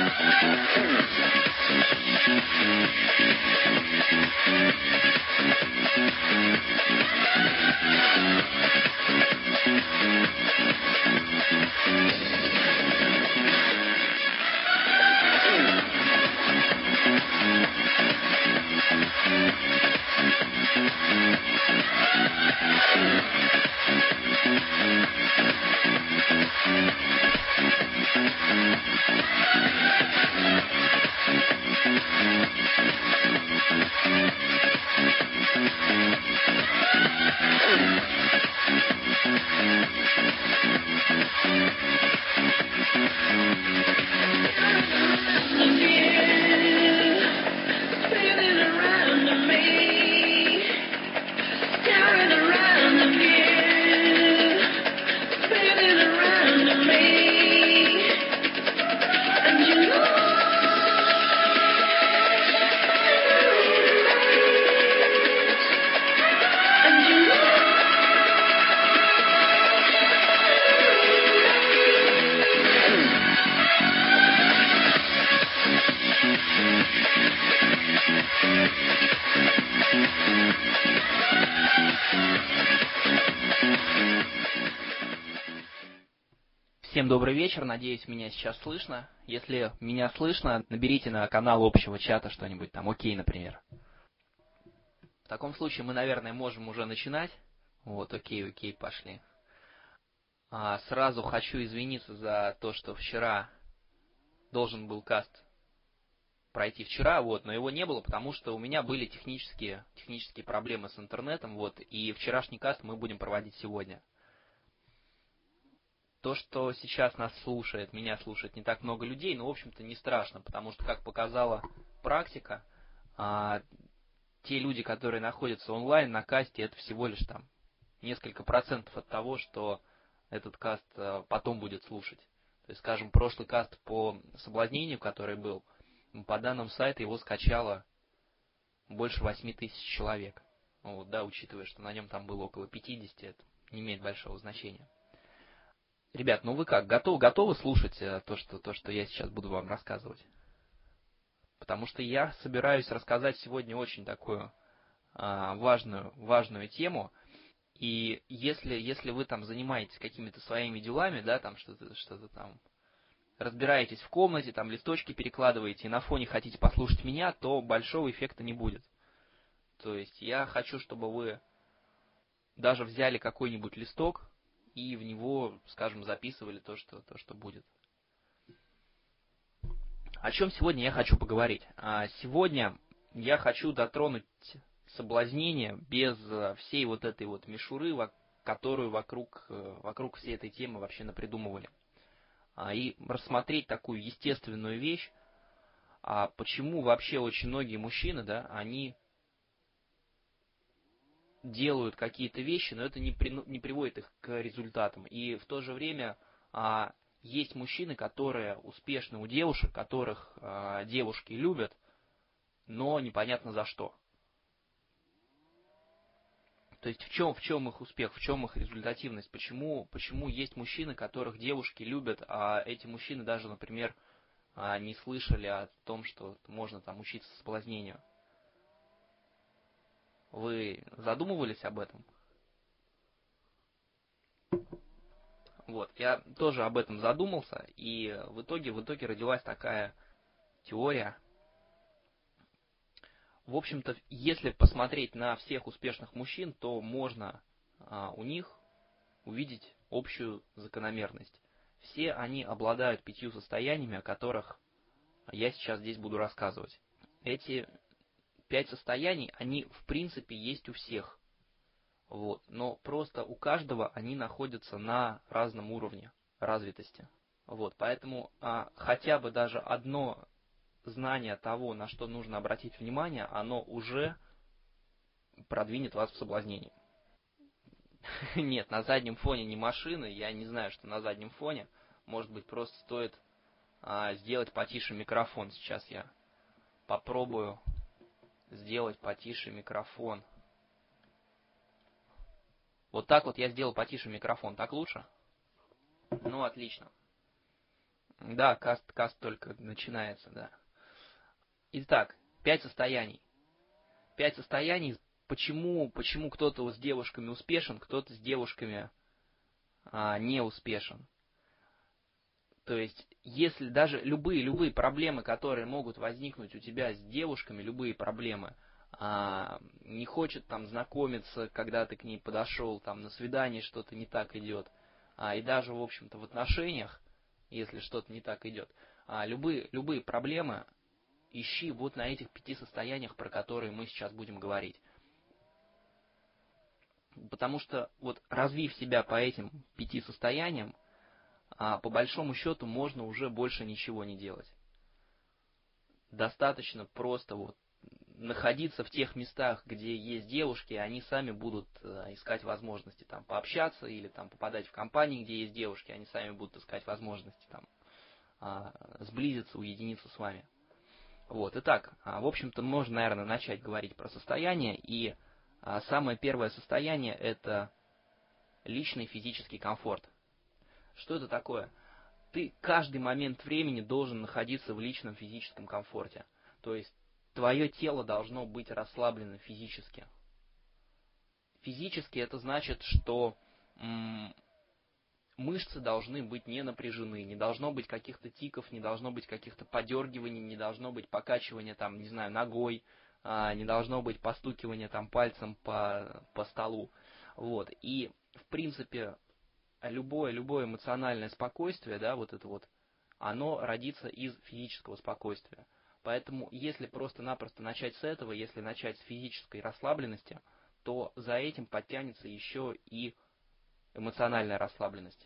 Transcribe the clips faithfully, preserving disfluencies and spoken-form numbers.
Всем добрый вечер, надеюсь, меня сейчас слышно. Если меня слышно, наберите на канал общего чата что-нибудь там, окей, например. В таком случае мы, наверное, можем уже начинать. Вот, окей, окей, пошли. А, сразу хочу извиниться за то, что вчера должен был каст пройти вчера, вот, но его не было, потому что у меня были технические, технические проблемы с интернетом, вот, и вчерашний каст мы будем проводить сегодня. То, что сейчас нас слушает, меня слушает не так много людей, но, в общем-то, не страшно, потому что, как показала практика, а, те люди, которые находятся онлайн на касте, это всего лишь там несколько процентов от того, что этот каст а, потом будет слушать. То есть, скажем, прошлый каст по соблазнению, который был, по данным сайта его скачало больше восьми тысяч человек. Вот, да, учитывая, что на нем там было около пятидесяти, это не имеет большого значения. Ребят, ну вы как, готовы, готовы слушать то что, то, что я сейчас буду вам рассказывать? Потому что я собираюсь рассказать сегодня очень такую а, важную, важную тему. И если, если вы там занимаетесь какими-то своими делами, да, там что-то, что-то там разбираетесь в комнате, там листочки перекладываете и на фоне хотите послушать меня, то большого эффекта не будет. То есть я хочу, чтобы вы даже взяли какой-нибудь листок и в него, скажем, записывали то, что, то, что будет. О чем сегодня я хочу поговорить? Сегодня я хочу дотронуть соблазнение без всей вот этой вот мишуры, которую вокруг, вокруг всей этой темы вообще напридумывали. И рассмотреть такую естественную вещь, почему вообще очень многие мужчины, да, они делают какие-то вещи, но это не, при, не приводит их к результатам. И в то же время а, есть мужчины, которые успешны у девушек, которых а, девушки любят, но непонятно за что. То есть в чем, в чем их успех, в чем их результативность, почему, почему есть мужчины, которых девушки любят, а эти мужчины даже, например, а, не слышали о том, что можно там учиться соблазнению. Вы задумывались об этом? Вот, я тоже об этом задумался, и в итоге, в итоге родилась такая теория. В общем-то, если посмотреть на всех успешных мужчин, то можно а, у них увидеть общую закономерность. Все они обладают пятью состояниями, о которых я сейчас здесь буду рассказывать. Эти пять состояний, они в принципе есть у всех. Вот. Но просто у каждого они находятся на разном уровне развитости. Вот. Поэтому а, хотя бы даже одно знание того, на что нужно обратить внимание, оно уже продвинет вас в соблазнении. Нет, на заднем фоне не машины, я не знаю, что на заднем фоне. Может быть, просто стоит а, сделать потише микрофон. Сейчас я попробую сделать потише микрофон. Вот так вот я сделал потише микрофон. Так лучше? Ну, отлично. Да, каст, каст только начинается, да. Итак, пять состояний. Пять состояний. Почему, почему кто-то с девушками успешен, кто-то с девушками а, не успешен. То есть, если даже любые, любые проблемы, которые могут возникнуть у тебя с девушками, любые проблемы, а, не хочет там знакомиться, когда ты к ней подошел, там на свидании что-то не так идет, а, и даже, в общем-то, в отношениях, если что-то не так идет, а, любые, любые проблемы ищи вот на этих пяти состояниях, про которые мы сейчас будем говорить. Потому что вот развив себя по этим пяти состояниям, а по большому счету можно уже больше ничего не делать. Достаточно просто вот находиться в тех местах, где есть девушки, и они сами будут искать возможности там пообщаться или там попадать в компании, где есть девушки, они сами будут искать возможности там сблизиться, уединиться с вами. Вот, итак, в общем-то, можно, наверное, начать говорить про состояние, и самое первое состояние – это личный физический комфорт. Что это такое? Ты каждый момент времени должен находиться в личном физическом комфорте. То есть твое тело должно быть расслаблено физически. Физически это значит, что м- мышцы должны быть не напряжены, не должно быть каких-то тиков, не должно быть каких-то подергиваний, не должно быть покачивания там, не знаю, ногой, а, не должно быть постукивания там пальцем по, по столу. Вот. И в принципе любое, любое эмоциональное спокойствие, да, вот это вот, оно родится из физического спокойствия. Поэтому, если просто-напросто начать с этого, если начать с физической расслабленности, то за этим подтянется еще и эмоциональная расслабленность.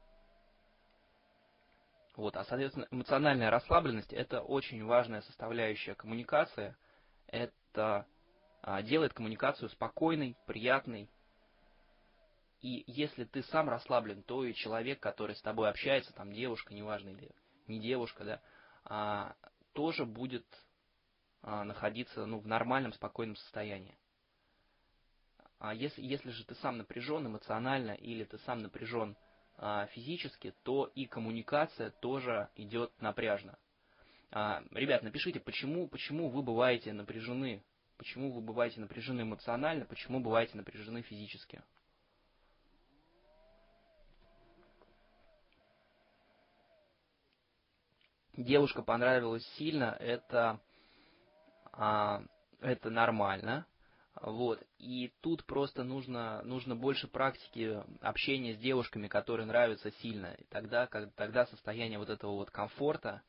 Вот, а, соответственно, эмоциональная расслабленность – это очень важная составляющая коммуникации. Это а, делает коммуникацию спокойной, приятной. И если ты сам расслаблен, то и человек, который с тобой общается, там девушка, неважно, или не девушка, да, а, тоже будет а, находиться ну, в нормальном, спокойном состоянии. А если, если же ты сам напряжен эмоционально или ты сам напряжен а, физически, то и коммуникация тоже идет напряжно. А, ребят, напишите, почему, почему вы бываете напряжены, почему вы бываете напряжены эмоционально, почему бываете напряжены физически. Девушка понравилась сильно, это, а, это нормально. Вот. И тут просто нужно, нужно больше практики общения с девушками, которые нравятся сильно. И тогда, как, тогда состояние вот этого вот комфорта,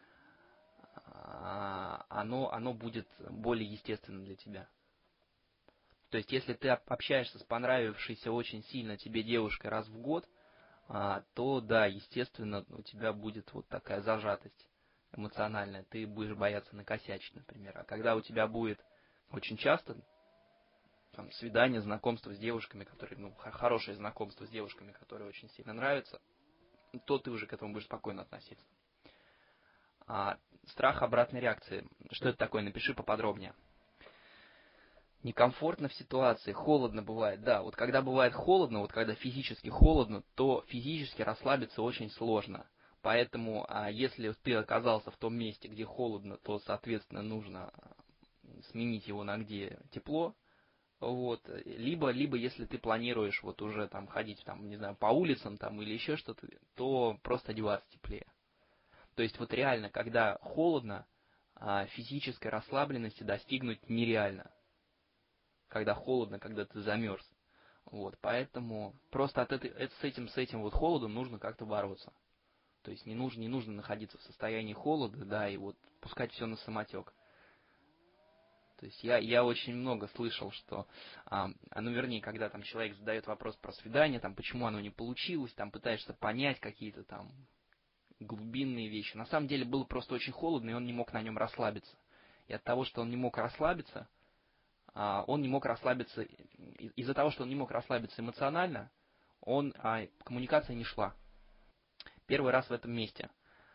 а, оно, оно будет более естественным для тебя. То есть, если ты общаешься с понравившейся очень сильно тебе девушкой раз в год, а, то да, естественно, у тебя будет вот такая зажатость эмоциональная. Ты будешь бояться накосячить, например. А когда у тебя будет очень часто там, свидание, знакомство с девушками, которые, ну, хорошее знакомство с девушками, которые очень сильно нравятся, то ты уже к этому будешь спокойно относиться. А, страх обратной реакции. Что это такое? Напиши поподробнее. Некомфортно в ситуации, холодно бывает. Да, вот когда бывает холодно, вот когда физически холодно, то физически расслабиться очень сложно. Поэтому, а если ты оказался в том месте, где холодно, то, соответственно, нужно сменить его на где тепло. Вот. Либо, либо если ты планируешь вот уже там ходить, там, не знаю, по улицам там или еще что-то, то просто одеваться теплее. То есть вот реально, когда холодно, физической расслабленности достигнуть нереально. Когда холодно, когда ты замерз. Вот, поэтому просто от этой, с этим, с этим вот холодом нужно как-то бороться. То есть не нужно, не нужно находиться в состоянии холода, да, и вот пускать все на самотек. То есть я, я очень много слышал, что, а, ну вернее, когда там человек задает вопрос про свидание, там, почему оно не получилось, там пытаешься понять какие-то там глубинные вещи. На самом деле было просто очень холодно, и он не мог на нем расслабиться. И от того, что он не мог расслабиться, он не мог расслабиться, из-за того, что он не мог расслабиться эмоционально, он, а, коммуникация не шла. Первый раз в этом месте.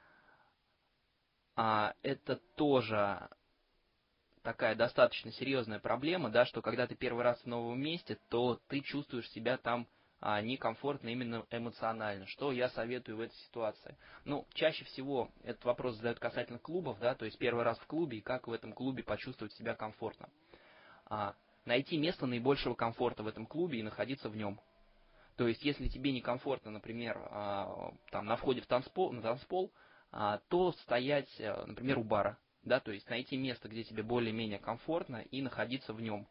А, это тоже такая достаточно серьезная проблема, да, что когда ты первый раз в новом месте, то ты чувствуешь себя там а, некомфортно именно эмоционально. Что я советую в этой ситуации? Ну, чаще всего этот вопрос задают касательно клубов, да, то есть первый раз в клубе, и как в этом клубе почувствовать себя комфортно. А, найти место наибольшего комфорта в этом клубе и находиться в нем. То есть, если тебе некомфортно, например, а, там, на входе в танцпол, на танцпол, а, то стоять, например, у бара, да, то есть найти место, где тебе более-менее комфортно, и находиться в нем.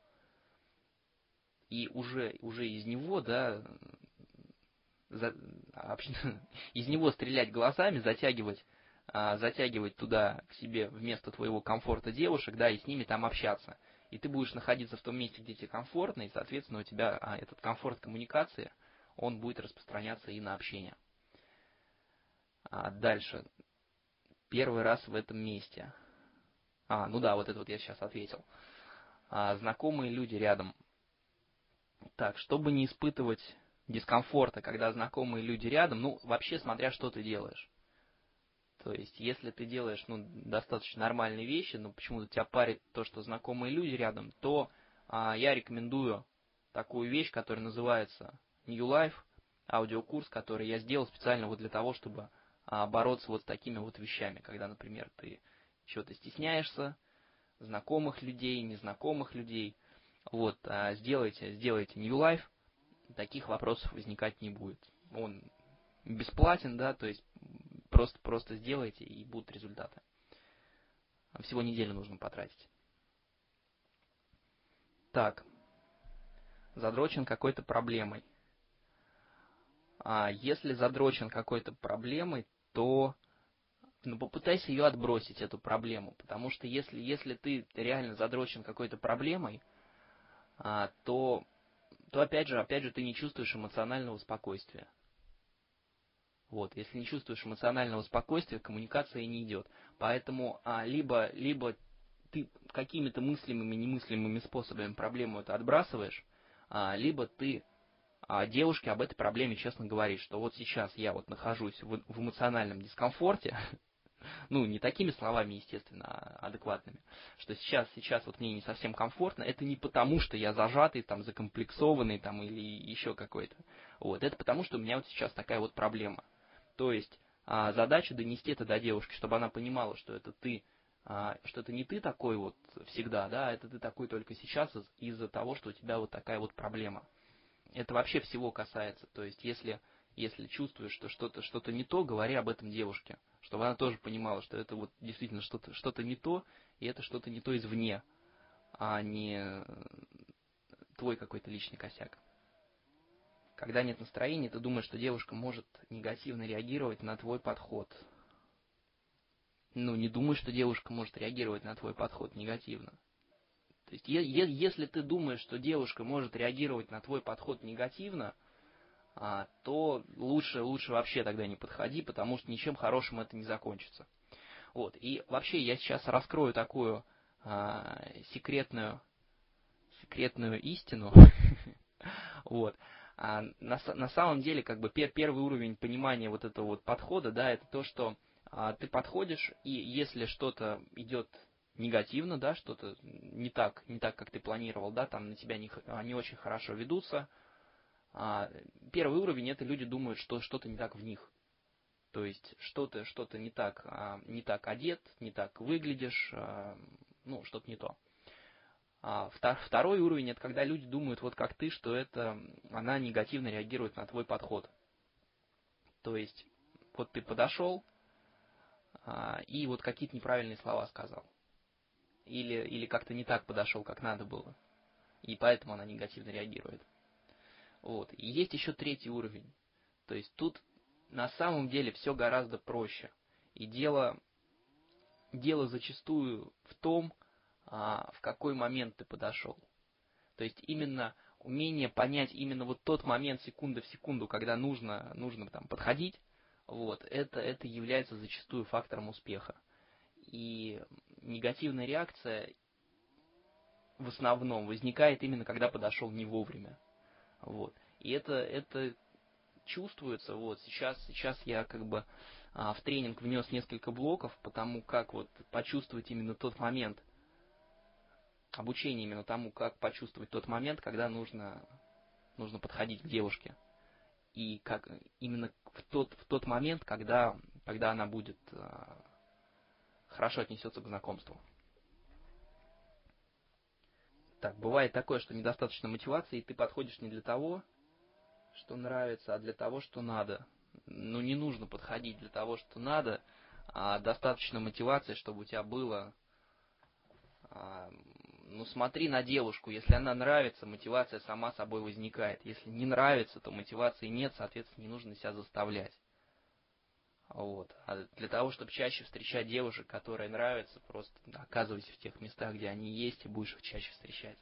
И уже, уже из него, да, за, из него стрелять глазами, затягивать, а, затягивать туда к себе вместо твоего комфорта девушек, да, и с ними там общаться. И ты будешь находиться в том месте, где тебе комфортно, и, соответственно, у тебя а, этот комфорт коммуникации, он будет распространяться и на общение. А дальше. Первый раз в этом месте. А, ну да, вот это вот я сейчас ответил. А, знакомые люди рядом. Так, чтобы не испытывать дискомфорта, когда знакомые люди рядом, ну, вообще, смотря что ты делаешь. То есть, если ты делаешь, ну, достаточно нормальные вещи, но почему-то тебя парит то, что знакомые люди рядом, то а, я рекомендую такую вещь, которая называется New Life, аудиокурс, который я сделал специально вот для того, чтобы а, бороться вот с такими вот вещами, когда, например, ты чего-то стесняешься, знакомых людей, незнакомых людей. Вот, а, сделайте, сделайте New Life, таких вопросов возникать не будет. Он бесплатен, да, то есть просто, просто сделайте, и будут результаты. Всего неделю нужно потратить. Так, задрочен какой-то проблемой. А если задрочен какой-то проблемой, то ну, попытайся ее отбросить, эту проблему. Потому что если, если ты реально задрочен какой-то проблемой, а, то, то опять же, опять же ты не чувствуешь эмоционального спокойствия. Вот, если не чувствуешь эмоционального спокойствия, коммуникация не идет. Поэтому а, либо, либо ты какими-то мыслимыми, немыслимыми способами проблему эту отбрасываешь, а, либо ты а, девушке об этой проблеме честно говоришь, что вот сейчас я вот нахожусь в, в эмоциональном дискомфорте, ну, не такими словами, естественно, а адекватными, что сейчас, сейчас вот мне не совсем комфортно, это не потому, что я зажатый, там, закомплексованный, там, или еще какой-то. Вот, это потому, что у меня вот сейчас такая вот проблема. То есть а, задача донести это до девушки, чтобы она понимала, что это ты, а, что это не ты такой вот всегда, да, а это ты такой только сейчас из- из-за того, что у тебя вот такая вот проблема. Это вообще всего касается. То есть если, если чувствуешь, что что-то что-то не то, говори об этом девушке, чтобы она тоже понимала, что это вот действительно что-то что-то не то, и это что-то не то извне, а не твой какой-то личный косяк. Когда нет настроения, ты думаешь, что девушка может негативно реагировать на твой подход. Ну, не думай, что девушка может реагировать на твой подход негативно. То есть, е- е- если ты думаешь, что девушка может реагировать на твой подход негативно, а, то лучше, лучше вообще тогда не подходи, потому что ничем хорошим это не закончится. Вот. И вообще я сейчас раскрою такую а, секретную, секретную истину. Вот. А на, на самом деле, как бы пер, первый уровень понимания вот этого вот подхода, да, это то, что а, ты подходишь, и если что-то идет негативно, да, что-то не так, не так, как ты планировал, да, там на тебя не, не очень хорошо ведутся. А, первый уровень — это люди думают, что что-то не так в них. То есть что-то, что-то не так, а, не так одет, не так выглядишь, а, ну, что-то не то. А второй уровень — это когда люди думают, вот как ты, что это она негативно реагирует на твой подход. То есть вот ты подошел а, и вот какие-то неправильные слова сказал. Или, или как-то не так подошел, как надо было. И поэтому она негативно реагирует. Вот. И есть еще третий уровень. То есть тут на самом деле все гораздо проще. И дело, дело зачастую в том, а, в какой момент ты подошел. То есть именно умение понять именно вот тот момент секунда в секунду, когда нужно, нужно там подходить, вот, это, это является зачастую фактором успеха. И негативная реакция в основном возникает именно когда подошел не вовремя. Вот. И это, это чувствуется. Вот сейчас, сейчас я как бы а, в тренинг внес несколько блоков по тому, как вот почувствовать именно тот момент, обучение именно тому, как почувствовать тот момент, когда нужно, нужно подходить к девушке. и как именно в тот, в тот момент, когда, когда она будет хорошо отнесется к знакомству. Так, бывает такое, что недостаточно мотивации, и ты подходишь не для того, что нравится, а для того, что надо. Ну, не нужно подходить для того, что надо, а достаточно мотивации, чтобы у тебя было. А, ну, смотри на девушку. Если она нравится, мотивация сама собой возникает. Если не нравится, то мотивации нет, соответственно, не нужно себя заставлять. Вот. А для того, чтобы чаще встречать девушек, которые нравятся, просто оказывайся в тех местах, где они есть, и будешь их чаще встречать.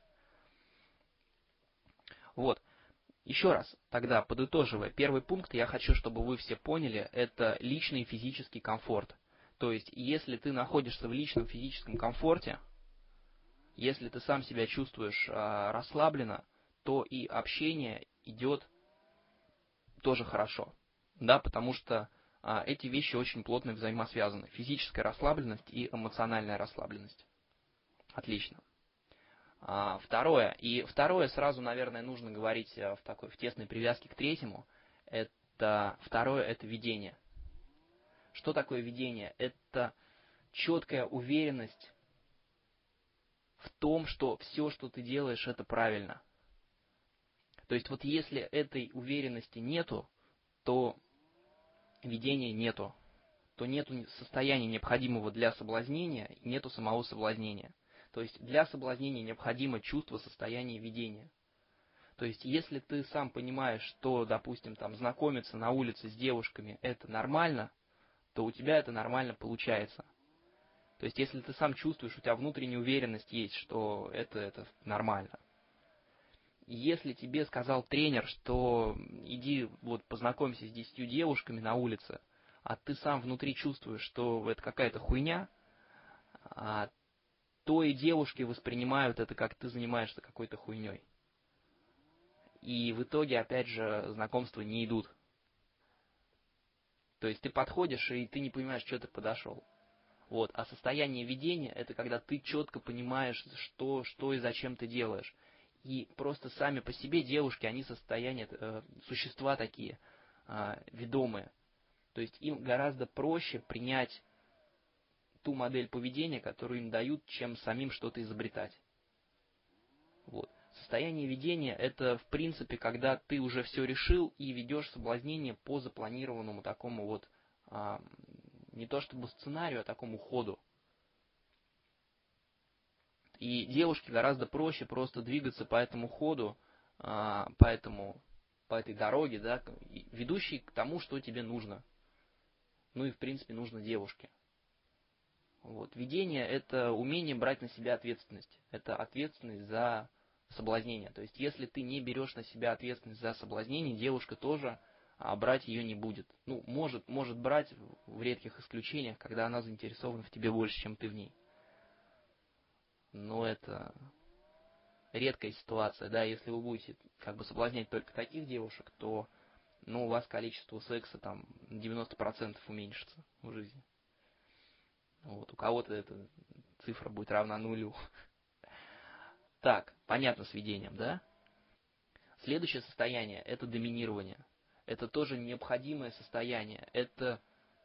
Вот. Еще раз, тогда подытоживая, первый пункт, я хочу, чтобы вы все поняли, это личный физический комфорт. То есть, если ты находишься в личном физическом комфорте, если ты сам себя чувствуешь а, расслабленно, то и общение идет тоже хорошо. Да, потому что а, эти вещи очень плотно взаимосвязаны. Физическая расслабленность и эмоциональная расслабленность. Отлично. А, второе. И второе сразу, наверное, нужно говорить в такой в тесной привязке к третьему. Это второе это видение. Что такое видение? Это четкая уверенность в том, что все, что ты делаешь, это правильно. То есть вот если этой уверенности нету, то видения нету. То нету состояния необходимого для соблазнения, и нету самого соблазнения. То есть для соблазнения необходимо чувство состояния видения. То есть если ты сам понимаешь, что, допустим, там знакомиться на улице с девушками это нормально, то у тебя это нормально получается. То есть если ты сам чувствуешь, у тебя внутренняя уверенность есть, что это, это нормально. Если тебе сказал тренер, что иди вот познакомься с десятью девушками на улице, а ты сам внутри чувствуешь, что это какая-то хуйня, то и девушки воспринимают это, как ты занимаешься какой-то хуйней. И в итоге, опять же, знакомства не идут. То есть ты подходишь, и ты не понимаешь, что ты подошел. Вот. А состояние видения – это когда ты четко понимаешь, что, что и зачем ты делаешь. И просто сами по себе девушки, они состояние, э, существа такие, э, ведомые. То есть им гораздо проще принять ту модель поведения, которую им дают, чем самим что-то изобретать. Вот. Состояние видения – это, в принципе, когда ты уже все решил и ведешь соблазнение по запланированному такому вот, а, не то чтобы сценарию, а такому ходу. И девушке гораздо проще просто двигаться по этому ходу, а, по, этому, по этой дороге, да, ведущей к тому, что тебе нужно. Ну и, в принципе, нужно девушке. Вот. Видение – это умение брать на себя ответственность. Это ответственность за соблазнение. То есть, если ты не берешь на себя ответственность за соблазнение, девушка тоже а, брать ее не будет. Ну, может, может брать в редких исключениях, когда она заинтересована в тебе больше, чем ты в ней. Но это редкая ситуация, да, если вы будете как бы соблазнять только таких девушек, то ну, у вас количество секса там на девяносто процентов уменьшится в жизни. Вот, у кого-то эта цифра будет равна нулю. Так, понятно с видением, да? Следующее состояние – это доминирование. Это тоже необходимое состояние. Это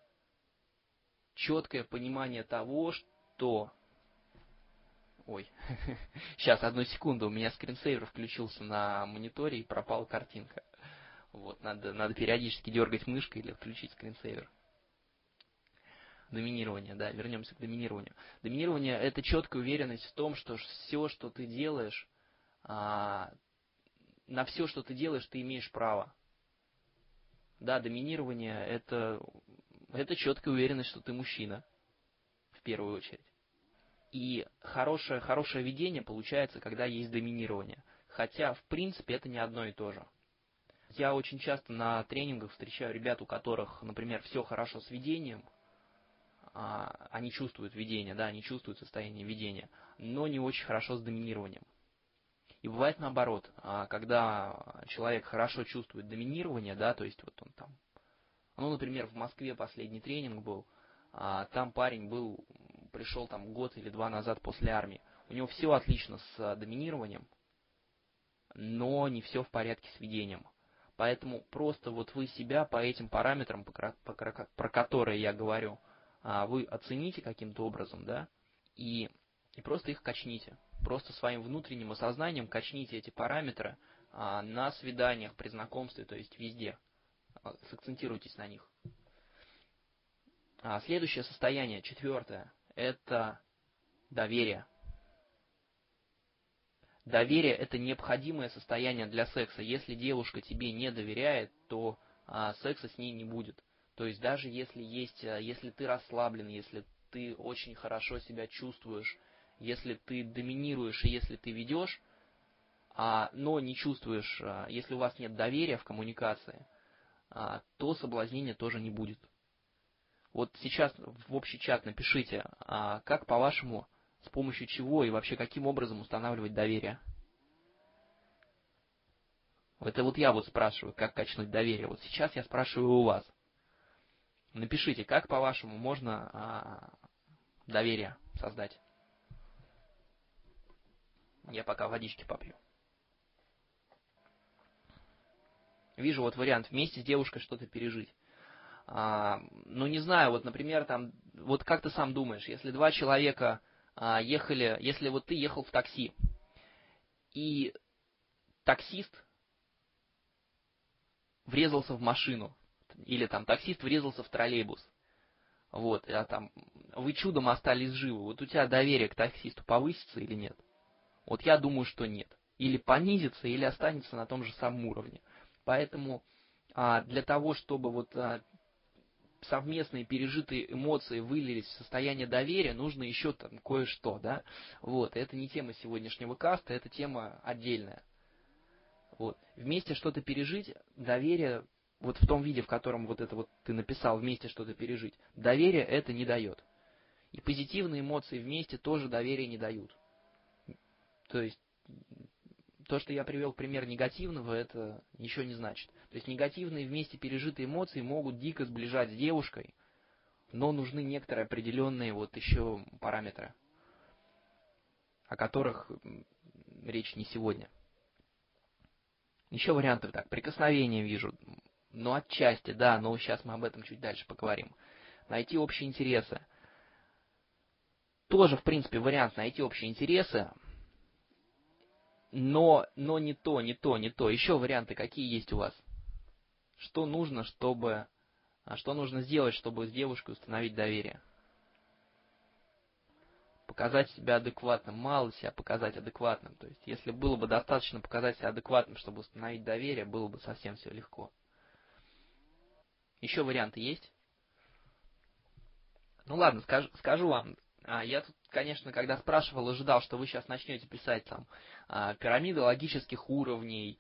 четкое понимание того, что... Ой, сейчас, одну секунду, у меня скринсейвер включился на мониторе и пропала картинка. Вот, надо, надо периодически дергать мышкой или включить скринсейвер. Доминирование, да, вернемся к доминированию. Доминирование – это четкая уверенность в том, что все, что ты делаешь, а, на все, что ты делаешь, ты имеешь право. Да, доминирование – это, это четкая уверенность, что ты мужчина, в первую очередь. И хорошее, хорошее видение получается, когда есть доминирование. Хотя, в принципе, это не одно и то же. Я очень часто на тренингах встречаю ребят, у которых, например, все хорошо с видением, они чувствуют видение, да, они чувствуют состояние видения, но не очень хорошо с доминированием. И бывает наоборот, когда человек хорошо чувствует доминирование, да, то есть вот он там, ну, например, в Москве последний тренинг был, там парень был, пришел там год или два назад после армии, у него все отлично с доминированием, но не все в порядке с видением. Поэтому просто вот вы себя по этим параметрам, про которые я говорю, вы оцените каким-то образом, да, и, и просто их качните. Просто своим внутренним осознанием качните эти параметры на свиданиях, при знакомстве, то есть везде. Сакцентируйтесь на них. Следующее состояние, четвертое, это доверие. Доверие – это необходимое состояние для секса. Если девушка тебе не доверяет, то а, секса с ней не будет. То есть даже если есть, если ты расслаблен, если ты очень хорошо себя чувствуешь, если ты доминируешь и если ты ведешь, а, но не чувствуешь, а, если у вас нет доверия в коммуникации, а, то соблазнения тоже не будет. Вот сейчас в общий чат напишите, а, как по-вашему, с помощью чего и вообще каким образом устанавливать доверие. Это вот я вот спрашиваю, как качнуть доверие. Вот сейчас я спрашиваю у вас. Напишите, как по-вашему можно а, доверие создать. Я пока водички попью. Вижу вот вариант вместе с девушкой что-то пережить. А, ну не знаю, вот например там, вот как ты сам думаешь, если два человека а, ехали, если вот ты ехал в такси, и таксист врезался в машину, или там таксист врезался в троллейбус, вот, а там вы чудом остались живы, вот у тебя доверие к таксисту повысится или нет? Вот я думаю, что нет. Или понизится, или останется на том же самом уровне. Поэтому а, для того, чтобы вот а, совместные пережитые эмоции вылились в состояние доверия, нужно еще там кое-что, да. Вот, это не тема сегодняшнего каста, это тема отдельная. Вот. Вместе что-то пережить, доверие, вот в том виде, в котором вот это вот ты написал, вместе что-то пережить, доверие это не дает. И позитивные эмоции вместе тоже доверия не дают. То есть, то, что я привел пример негативного, это ничего не значит. То есть, негативные вместе пережитые эмоции могут дико сближать с девушкой, но нужны некоторые определенные вот еще параметры, о которых речь не сегодня. Еще варианты так, прикосновения вижу, но отчасти, да, но сейчас мы об этом чуть дальше поговорим. Найти общие интересы. Тоже, в принципе, вариант найти общие интересы, но, но не то, не то, не то. Еще варианты какие есть у вас? Что нужно, чтобы, что нужно сделать, чтобы с девушкой установить доверие? Показать себя адекватным. Мало себя показать адекватным. То есть, если было бы достаточно показать себя адекватным, чтобы установить доверие, было бы совсем все легко. Еще варианты есть? Ну ладно, скажу, скажу вам. Я тут, конечно, когда спрашивал, ожидал, что вы сейчас начнете писать там пирамиды логических уровней,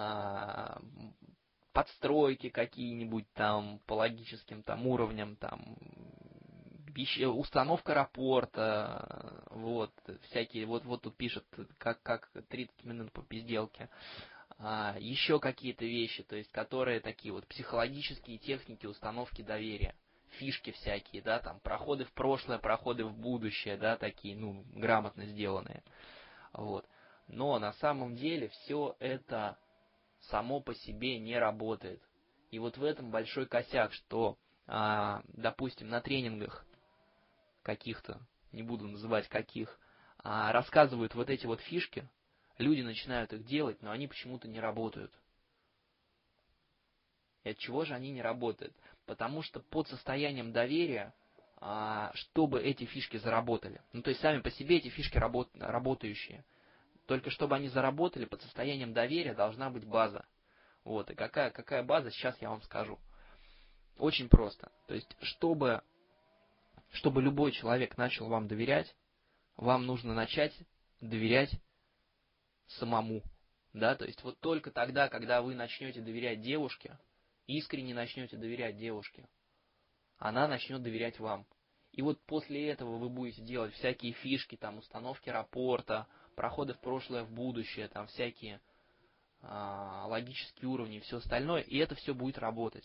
подстройки какие-нибудь там по логическим там уровням, там установка рапорта, вот, всякие, вот, вот тут пишет, как, как тридцать минут по пизделке, а, еще какие-то вещи, то есть, которые такие вот психологические техники установки доверия, фишки всякие, да, там, проходы в прошлое, проходы в будущее, да, такие, ну, грамотно сделанные, вот. Но на самом деле все это само по себе не работает. И вот в этом большой косяк, что, а, допустим, на тренингах каких-то, не буду называть каких, а, рассказывают вот эти вот фишки, люди начинают их делать, но они почему-то не работают. И от чего же они не работают? Потому что под состоянием доверия, а, чтобы эти фишки заработали, ну то есть сами по себе эти фишки работ, работающие, только чтобы они заработали, под состоянием доверия должна быть база. Вот, и какая, какая база, сейчас я вам скажу. Очень просто. То есть, чтобы, чтобы любой человек начал вам доверять, вам нужно начать доверять самому. Да, то есть, вот только тогда, когда вы начнете доверять девушке, искренне начнете доверять девушке, она начнет доверять вам. И вот после этого вы будете делать всякие фишки, там, установки рапорта, проходы в прошлое, в будущее, там, всякие логические уровни и все остальное, и это все будет работать.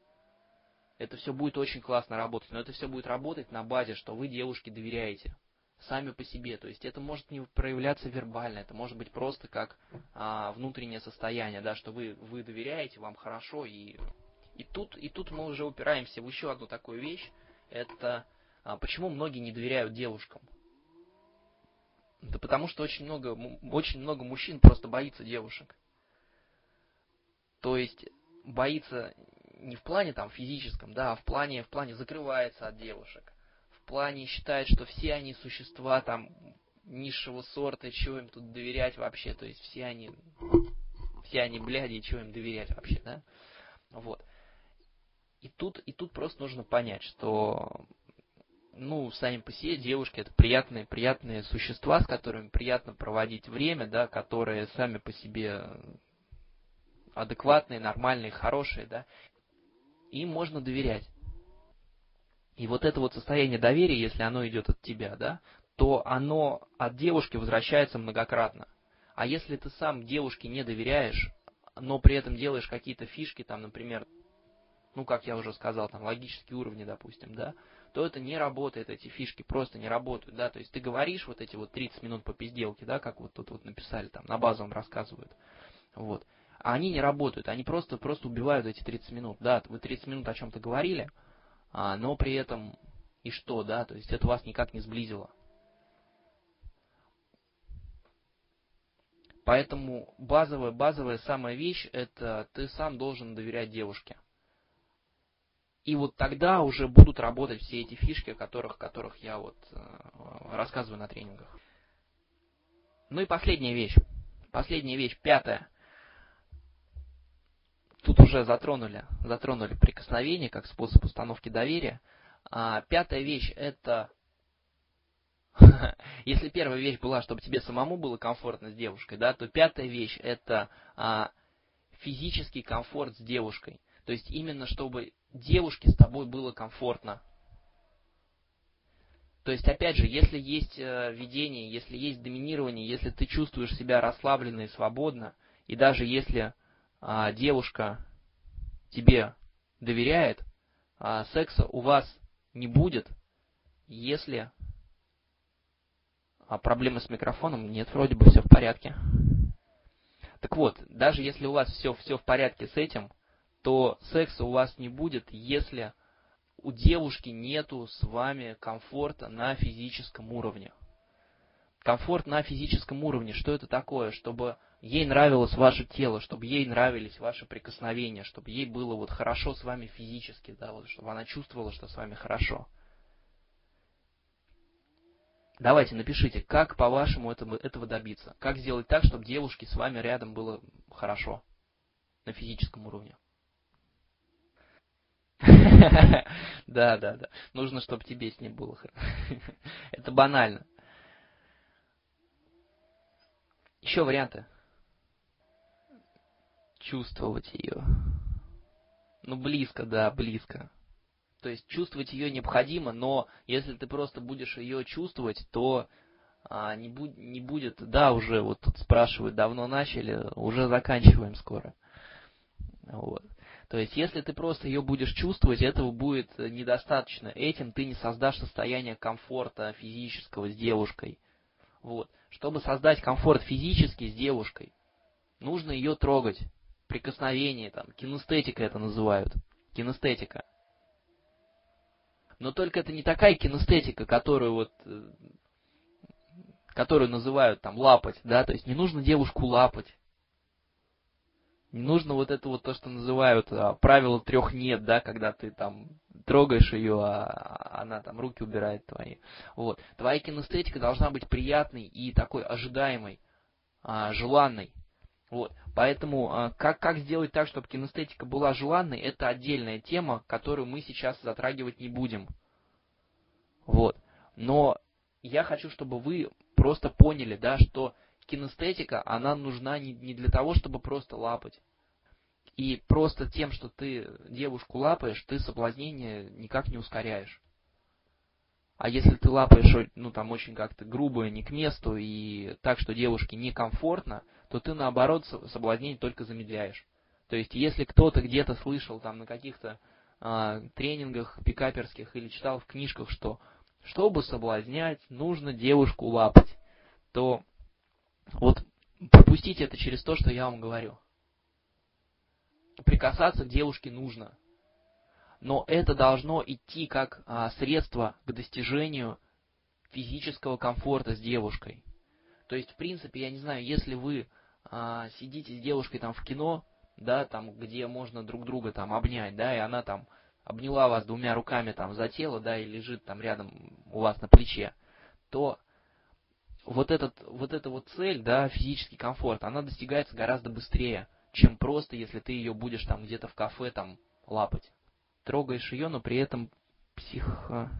Это все будет очень классно работать, но это все будет работать на базе, что вы девушке доверяете. сами по себе. То есть это может не проявляться вербально, это может быть просто как а, внутреннее состояние, да, что вы, вы доверяете, вам хорошо. И, и, тут, и тут мы уже упираемся в еще одну такую вещь. Это а, почему многие не доверяют девушкам. Да потому что очень много, очень много мужчин просто боится девушек. То есть боится не в плане там физическом, да, а в плане, в плане закрывается от девушек. В плане считает, что все они существа там низшего сорта, чего им тут доверять вообще. То есть все они, все они бляди, чего им доверять вообще, да. Вот. И тут, и тут просто нужно понять, что, ну, сами по себе девушки — это приятные, приятные существа, с которыми приятно проводить время, да, которые сами по себе адекватные, нормальные, хорошие, да. Им можно доверять. И вот это вот состояние доверия, если оно идет от тебя, да, то оно от девушки возвращается многократно. А если ты сам девушке не доверяешь, но при этом делаешь какие-то фишки, там, например, ну, как я уже сказал, там, логические уровни, допустим, да, то это не работает, эти фишки просто не работают, да, то есть ты говоришь вот эти вот тридцать минут по пизделке, да, как вот тут вот написали, там, на базовом рассказывают, вот, а они не работают, они просто, просто убивают эти тридцать минут, да, вы тридцать минут о чем-то говорили, а, но при этом и что, да, то есть это вас никак не сблизило. Поэтому базовая, базовая самая вещь — это ты сам должен доверять девушке. И вот тогда уже будут работать все эти фишки, о которых, которых я вот э, рассказываю на тренингах. Ну и последняя вещь. Последняя вещь, пятая. Тут уже затронули, затронули прикосновение как способ установки доверия. А пятая вещь — это... Если первая вещь была, чтобы тебе самому было комфортно с девушкой, да, то пятая вещь — это а, физический комфорт с девушкой. То есть именно чтобы девушке с тобой было комфортно. То есть, опять же, если есть э, видение, если есть доминирование, если ты чувствуешь себя расслабленно и свободно, и даже если э, девушка тебе доверяет, э, секса у вас не будет, если э, проблемы с микрофоном, нет, вроде бы все в порядке. Так вот, даже если у вас все, все в порядке с этим, то секса у вас не будет, если у девушки нету с вами комфорта на физическом уровне. Комфорт на физическом уровне, что это такое? Чтобы ей нравилось ваше тело, чтобы ей нравились ваши прикосновения, чтобы ей было вот хорошо с вами физически, да, вот, чтобы она чувствовала, что с вами хорошо. Давайте, напишите, как, по-вашему, этого, этого добиться? Как сделать так, чтобы девушке с вами рядом было хорошо на физическом уровне? Да, да, да. Нужно, чтобы тебе с ней было хорошо. Это банально. Еще варианты. Чувствовать ее. Ну, близко, да, близко. То есть чувствовать ее необходимо, но если ты просто будешь ее чувствовать, то а, не, будь, не будет... Да, уже вот тут спрашивают, давно начали, уже заканчиваем скоро. Вот. То есть, если ты просто ее будешь чувствовать, этого будет недостаточно. Этим ты не создашь состояние комфорта физического с девушкой. Вот. Чтобы создать комфорт физический с девушкой, нужно ее трогать. Прикосновение, там, кинестетика это называют. Кинестетика. Но только это не такая кинестетика, которую вот, которую называют там лапать, да, то есть не нужно девушку лапать. Не нужно вот это вот то, что называют а, правило трех нет, да, когда ты там трогаешь ее, а она там руки убирает твои. Вот. Твоя кинестетика должна быть приятной и такой ожидаемой, а, желанной. Вот. Поэтому а, как, как сделать так, чтобы кинестетика была желанной, это отдельная тема, которую мы сейчас затрагивать не будем. Вот. Но я хочу, чтобы вы просто поняли, да, что кинестетика, она нужна не, не для того, чтобы просто лапать. И просто тем, что ты девушку лапаешь, ты соблазнение никак не ускоряешь. А если ты лапаешь, ну, там, очень как-то грубо, не к месту, и так, что девушке некомфортно, то ты, наоборот, соблазнение только замедляешь. То есть, если кто-то где-то слышал, там, на каких-то а, тренингах пикаперских или читал в книжках, что чтобы соблазнять, нужно девушку лапать, то вот пропустите это через то, что я вам говорю. Прикасаться к девушке нужно, но это должно идти как а, средство к достижению физического комфорта с девушкой. То есть, в принципе, я не знаю, если вы а, сидите с девушкой там в кино, да, там, где можно друг друга там обнять, да, и она там обняла вас двумя руками там за тело, да, и лежит там рядом у вас на плече, то вот, этот, вот эта вот цель, да, физический комфорт, она достигается гораздо быстрее, чем просто, если ты ее будешь там где-то в кафе там лапать. Трогаешь ее, но при этом психо...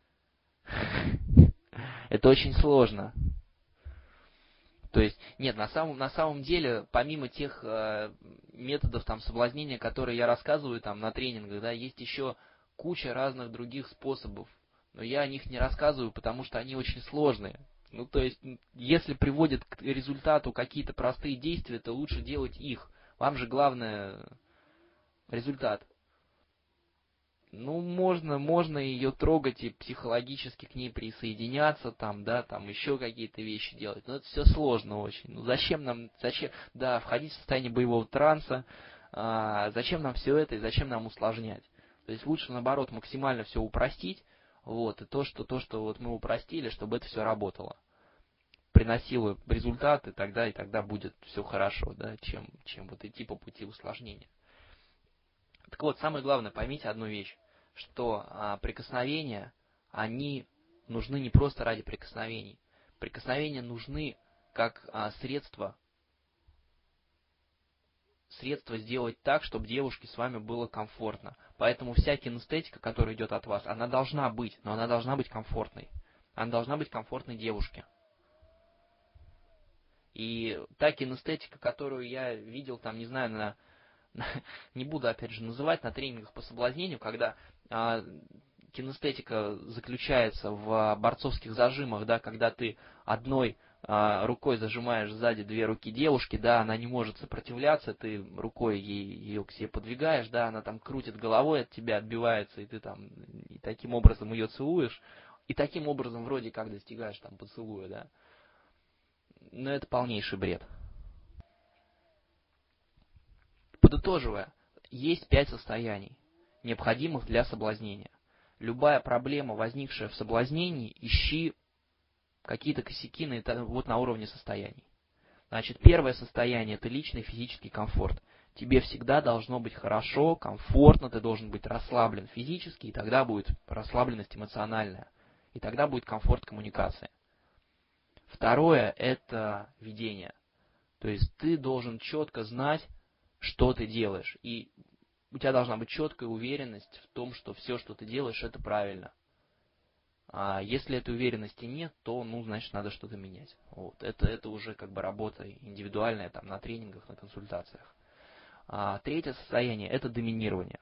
Это очень сложно. То есть, нет, на самом, на самом деле, помимо тех э, методов там соблазнения, которые я рассказываю там на тренингах, да, есть еще куча разных других способов. Но я о них не рассказываю, потому что они очень сложные. Ну, то есть, если приводят к результату какие-то простые действия, то лучше делать их. Вам же главное результат. Ну, можно, можно ее трогать и психологически к ней присоединяться, там, да, там еще какие-то вещи делать. Но это все сложно очень. Ну, зачем нам, зачем, да, входить в состояние боевого транса, а, зачем нам все это и зачем нам усложнять? То есть лучше, наоборот, максимально все упростить, вот, и то, что, то, что вот мы упростили, чтобы это все работало. Приносило результаты, тогда и тогда будет все хорошо, да, чем, чем вот идти по пути усложнения. Так вот, самое главное, поймите одну вещь, что а, прикосновения, они нужны не просто ради прикосновений. Прикосновения нужны как а, средство, средство сделать так, чтобы девушке с вами было комфортно. Поэтому вся кинестетика, которая идет от вас, она должна быть, но она должна быть комфортной. Она должна быть комфортной девушке. И та кинестетика, которую я видел, там, не знаю, на... не буду, опять же, называть, на тренингах по соблазнению, когда а, кинестетика заключается в борцовских зажимах, да, когда ты одной а, рукой зажимаешь сзади две руки девушки, да, она не может сопротивляться, ты рукой ей, ее к себе подвигаешь, да, она там крутит головой от тебя, отбивается, и ты там и таким образом ее целуешь, и таким образом вроде как достигаешь там поцелуя, да. Но это полнейший бред. Подытоживая, есть пять состояний, необходимых для соблазнения. Любая проблема, возникшая в соблазнении, ищи какие-то косяки на, вот на уровне состояний. Значит, первое состояние – это личный физический комфорт. Тебе всегда должно быть хорошо, комфортно, ты должен быть расслаблен физически, и тогда будет расслабленность эмоциональная, и тогда будет комфорт коммуникации. Второе – это видение. То есть ты должен четко знать, что ты делаешь. И у тебя должна быть четкая уверенность в том, что все, что ты делаешь, это правильно. А если этой уверенности нет, то, ну, значит, надо что-то менять. Вот. Это, это уже как бы работа индивидуальная там, на тренингах, на консультациях. А третье состояние – это доминирование.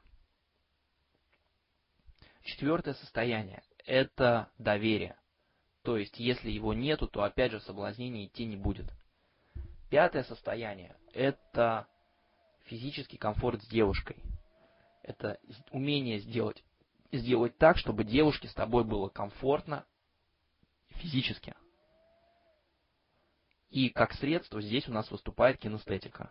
Четвертое состояние – это доверие. То есть, если его нету, то, опять же, соблазнение идти не будет. Пятое состояние – это физический комфорт с девушкой. Это умение сделать, сделать так, чтобы девушке с тобой было комфортно физически. И как средство здесь у нас выступает кинестетика.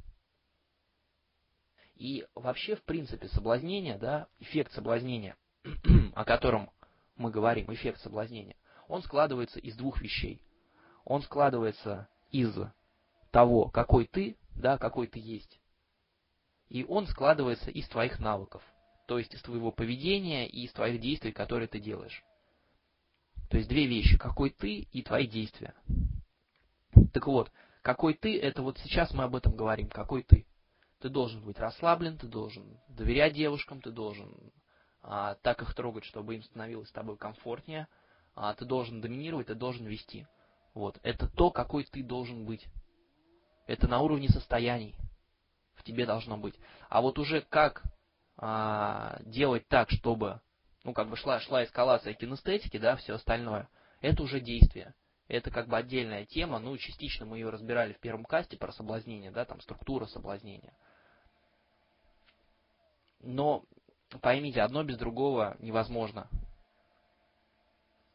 И вообще, в принципе, соблазнение, да, эффект соблазнения, о котором мы говорим, эффект соблазнения, он складывается из двух вещей. Он складывается из того, какой ты, да, какой ты есть. И он складывается из твоих навыков, то есть из твоего поведения и из твоих действий, которые ты делаешь. То есть две вещи, какой ты и твои действия. Так вот, какой ты, это вот сейчас мы об этом говорим, какой ты. Ты должен быть расслаблен, ты должен доверять девушкам, ты должен а, так их трогать, чтобы им становилось с тобой комфортнее, а, ты должен доминировать, ты должен вести. Вот, это то, какой ты должен быть. Это на уровне состояний. В тебе должно быть. А вот уже как а, делать так, чтобы, ну, как бы шла, шла эскалация кинестетики, да, все остальное, это уже действие. Это как бы отдельная тема, ну, частично мы ее разбирали в первом касте про соблазнение, да, там структура соблазнения. Но поймите, одно без другого невозможно.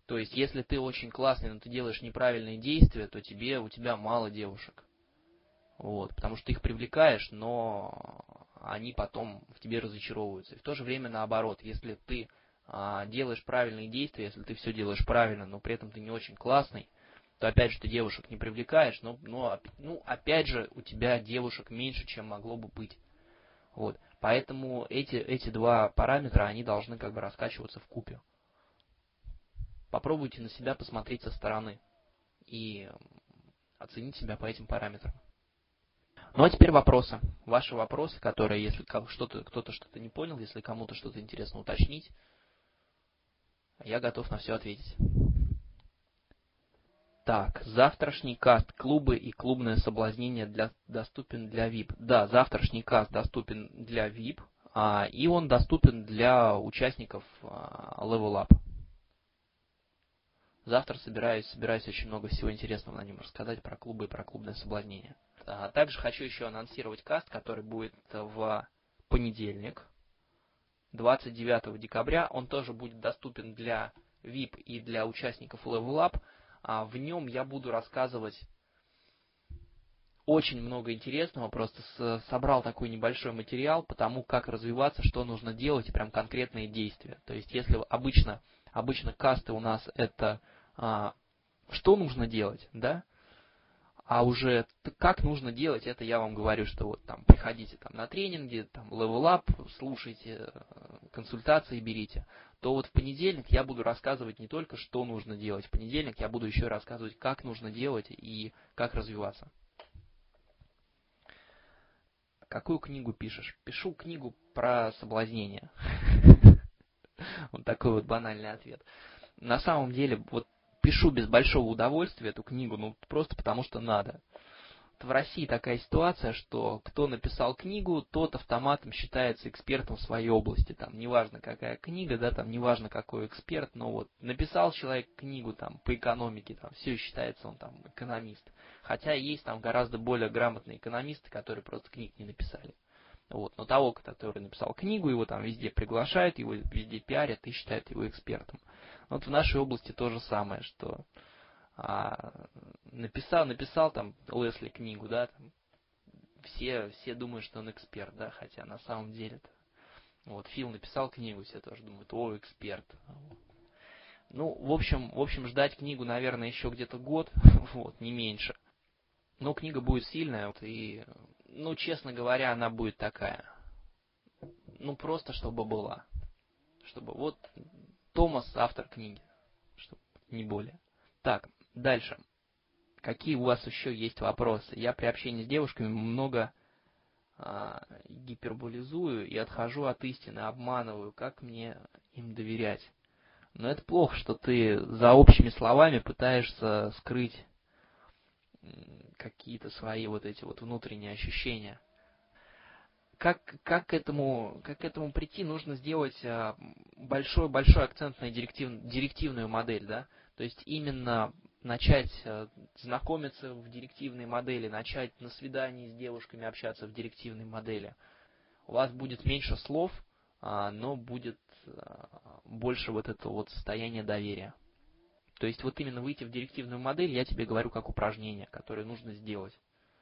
То есть, если ты очень классный, но ты делаешь неправильные действия, то тебе, у тебя мало девушек. Вот, потому что ты их привлекаешь, но они потом в тебе разочаровываются. И в то же время наоборот, если ты а, делаешь правильные действия, если ты все делаешь правильно, но при этом ты не очень классный, то опять же ты девушек не привлекаешь, но, но ну, опять же у тебя девушек меньше, чем могло бы быть. Вот, поэтому эти, эти два параметра, они должны как бы раскачиваться вкупе. Попробуйте на себя посмотреть со стороны и оценить себя по этим параметрам. Ну а теперь вопросы. Ваши вопросы, которые, если что-то, кто-то что-то не понял, если кому-то что-то интересно уточнить, я готов на все ответить. Так, завтрашний каст «Клубы и клубное соблазнение» для, доступен для ви ай пи. Да, завтрашний каст доступен для ви ай пи, а, и он доступен для участников а, Level Up. Завтра собираюсь, собираюсь очень много всего интересного на нем рассказать про клубы и про клубное соблазнение. А, также хочу еще анонсировать каст, который будет в понедельник, двадцать девятого декабря. Он тоже будет доступен для ви ай пи и для участников Level Up. А в нем я буду рассказывать очень много интересного, просто с, собрал такой небольшой материал по тому, как развиваться, что нужно делать, и прям конкретные действия. То есть, если обычно, обычно касты у нас это а, что нужно делать, да, а уже как нужно делать, это я вам говорю, что вот там приходите там на тренинги, там Level Up, слушайте, консультации берите, то вот в понедельник я буду рассказывать не только, что нужно делать, в понедельник я буду еще и рассказывать, как нужно делать и как развиваться. Какую книгу пишешь? Пишу книгу про соблазнение. Вот такой вот банальный ответ. На самом деле, вот пишу без большого удовольствия эту книгу, ну просто потому что надо. В России такая ситуация, что кто написал книгу, тот автоматом считается экспертом в своей области. Там неважно какая книга, да, там неважно какой эксперт, но вот написал человек книгу там по экономике, там все считается он там экономист. Хотя есть там гораздо более грамотные экономисты, которые просто книг не написали. Вот, но того, который написал книгу, его там везде приглашают, его везде пиарят и считают его экспертом. Вот в нашей области то же самое, что а, написал, написал там Лесли книгу, да, там, все, все думают, что он эксперт, да, хотя на самом деле-то, вот, Фил написал книгу, все тоже думают, о, эксперт. Ну, в общем, в общем, ждать книгу, наверное, еще где-то год, вот, не меньше. Но книга будет сильная, вот, и, ну, честно говоря, она будет такая, ну, просто чтобы была, чтобы, вот, Томас автор книги, чтобы не более. Так, дальше. Какие у вас еще есть вопросы? Я при общении с девушками много а, гиперболизую и отхожу от истины, обманываю. Как мне им доверять? Но это плохо, что ты за общими словами пытаешься скрыть какие-то свои вот эти вот внутренние ощущения. Как, как, к этому, как к этому прийти? Нужно сделать большой-большой акцент на директив, директивную модель, да? То есть именно начать знакомиться в директивной модели, начать на свидании с девушками общаться в директивной модели. У вас будет меньше слов, но будет больше вот этого вот состояния доверия. То есть вот именно выйти в директивную модель, я тебе говорю как упражнение, которое нужно сделать.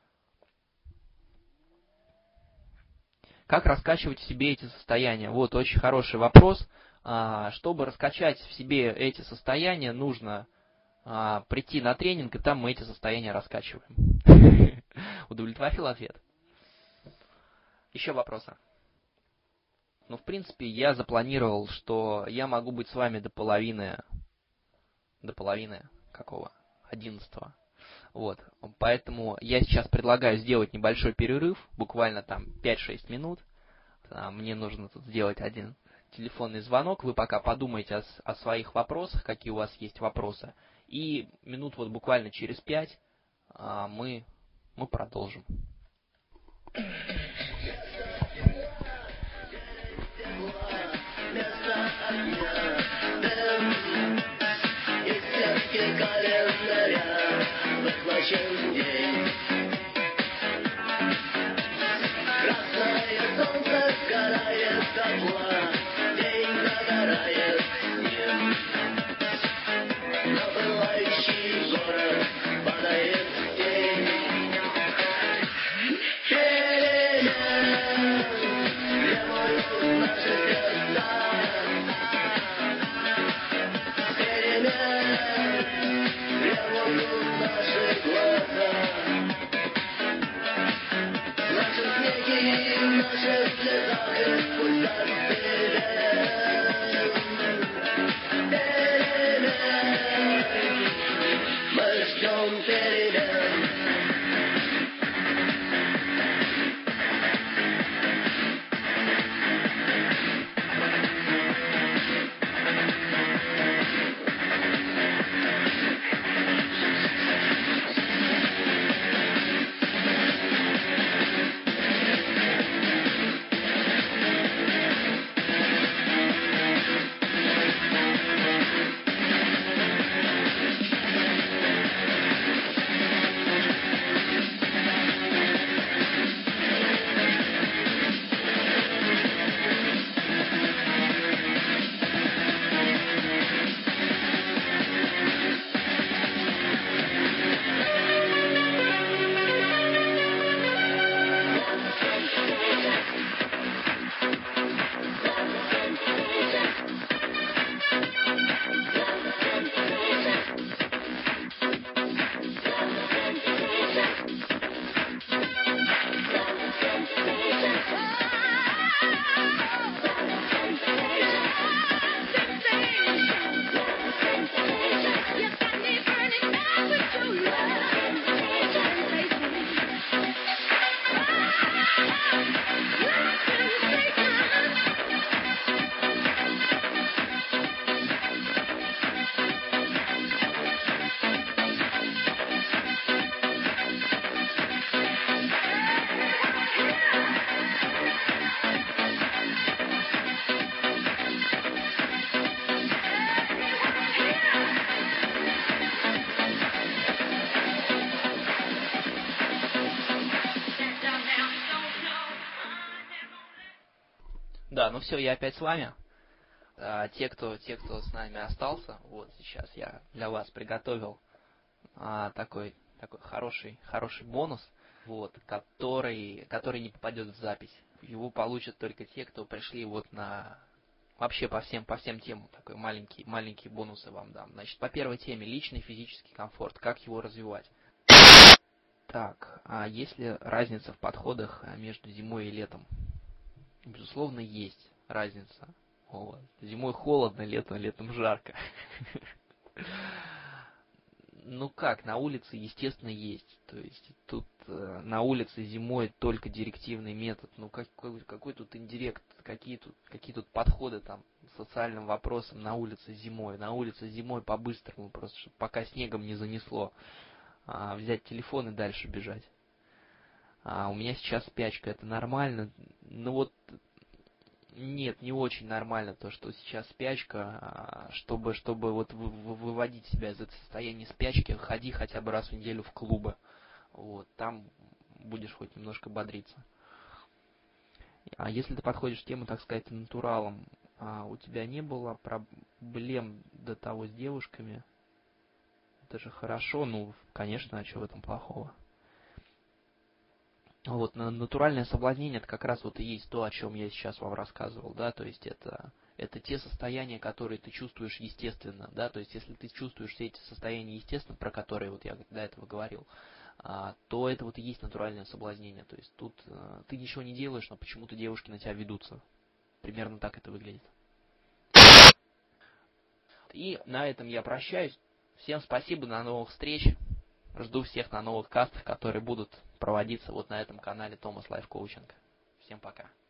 Как раскачивать в себе эти состояния? Вот очень хороший вопрос. Чтобы раскачать в себе эти состояния, нужно прийти на тренинг, и там мы эти состояния раскачиваем. Удовлетворил ответ? Еще вопросы? Ну, в принципе, я запланировал, что я могу быть с вами до половины, до половины какого? одиннадцатого. Вот, поэтому я сейчас предлагаю сделать небольшой перерыв, буквально там пять-шесть минут. Мне нужно тут сделать один телефонный звонок. Вы пока подумайте о, о своих вопросах, какие у вас есть вопросы. И минут вот буквально через пять а, мы, мы продолжим. Красное солнце сгорает дотла, день загорает, нет. ну все, я опять с вами. А, те, кто, те, кто с нами остался, вот сейчас я для вас приготовил а, такой, такой хороший, хороший бонус, вот, который, который не попадет в запись. Его получат только те, кто пришли вот на... Вообще по всем, по всем темам такой маленький, маленькие бонусы вам дам. Значит, по первой теме личный физический комфорт, как его развивать. Так, а есть ли разница в подходах между зимой и летом? Безусловно, есть разница. Вот. Зимой холодно, летом, летом жарко. Ну как, на улице, естественно, есть. То есть тут э, на улице зимой только директивный метод. Ну какой, какой тут индирект, какие тут, какие тут подходы там к социальным вопросам на улице зимой. На улице зимой по-быстрому, просто чтобы пока снегом не занесло. А, взять телефон и дальше бежать. А, у меня сейчас спячка, это нормально. Ну вот, нет, не очень нормально то, что сейчас спячка. Чтобы, чтобы вот выводить себя из этого состояния спячки, ходи хотя бы раз в неделю в клубы. Вот, там будешь хоть немножко бодриться. А если ты подходишь к тему, так сказать, натуралом, а у тебя не было проблем до того с девушками? Это же хорошо, ну, конечно, а что в этом плохого? Вот, натуральное соблазнение, это как раз вот и есть то, о чем я сейчас вам рассказывал, да, то есть это, это те состояния, которые ты чувствуешь естественно, да, то есть если ты чувствуешь все эти состояния естественно, про которые вот я до этого говорил, а, то это вот и есть натуральное соблазнение, то есть тут а, ты ничего не делаешь, но почему-то девушки на тебя ведутся, примерно так это выглядит. И на этом я прощаюсь, всем спасибо, до новых встреч. Жду всех на новых кастах, которые будут проводиться вот на этом канале Thomas Life Coaching. Всем пока.